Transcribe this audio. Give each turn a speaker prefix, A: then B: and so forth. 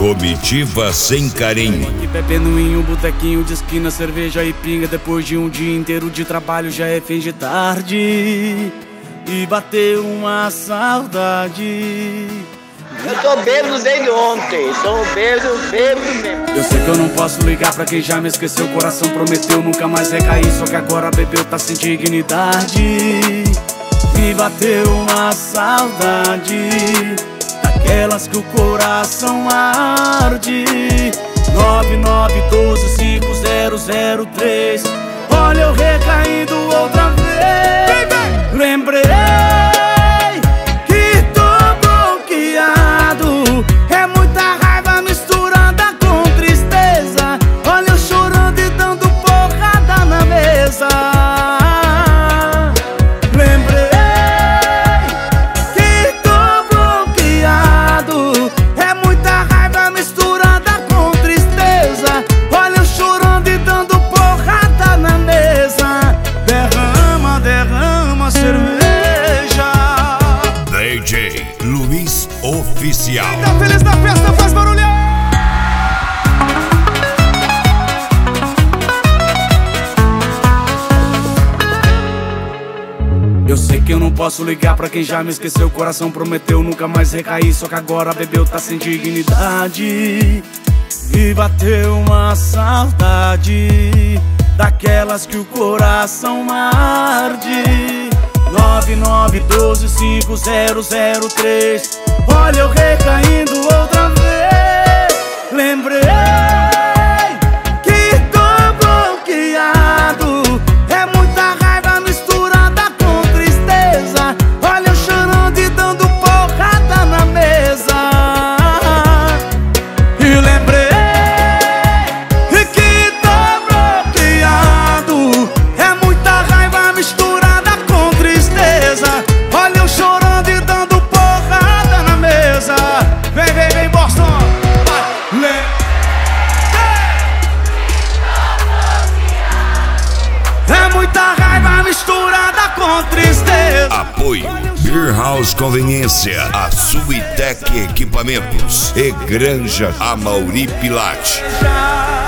A: Comitiva sem carinho.
B: Aqui bebendo em um botequinho de esquina, cerveja e pinga. Depois de um dia inteiro de trabalho já é fim de tarde e bateu uma saudade.
C: Eu tô bêbado desde ontem, sou bêbado mesmo.
B: Eu sei que eu não posso ligar pra quem já me esqueceu. O coração prometeu nunca mais recair, só que agora bebeu, tá sem dignidade. Me bateu uma saudade, daquelas que o coração arde. 99125003. Olha eu recaindo outra vez. Lembrei que tô bloqueado. É muita raiva misturada com tristeza. Olha eu chorando e dando porrada na mesa.
A: DJ Luiz Oficial.
B: Quem tá feliz na festa faz barulhão. Eu sei que eu não posso ligar pra quem já me esqueceu. O coração prometeu nunca mais recair, só que agora bebeu, tá sem dignidade. E bateu uma saudade, daquelas que o coração arde. 99125003. Olha eu recaindo outra vez. Lembrei que tô bloqueado. É muita raiva misturada com tristeza. Olha eu chorando e dando porrada na mesa. E lembrei que tô bloqueado. É muita raiva misturada com tristeza. Olha eu chorando e dando porrada na mesa. Vem, vem, vem, Boston. É muita raiva misturada com tristeza.
A: Apoio Beer House Conveniência, a Suitec Equipamentos e Granja Amauri Pilate.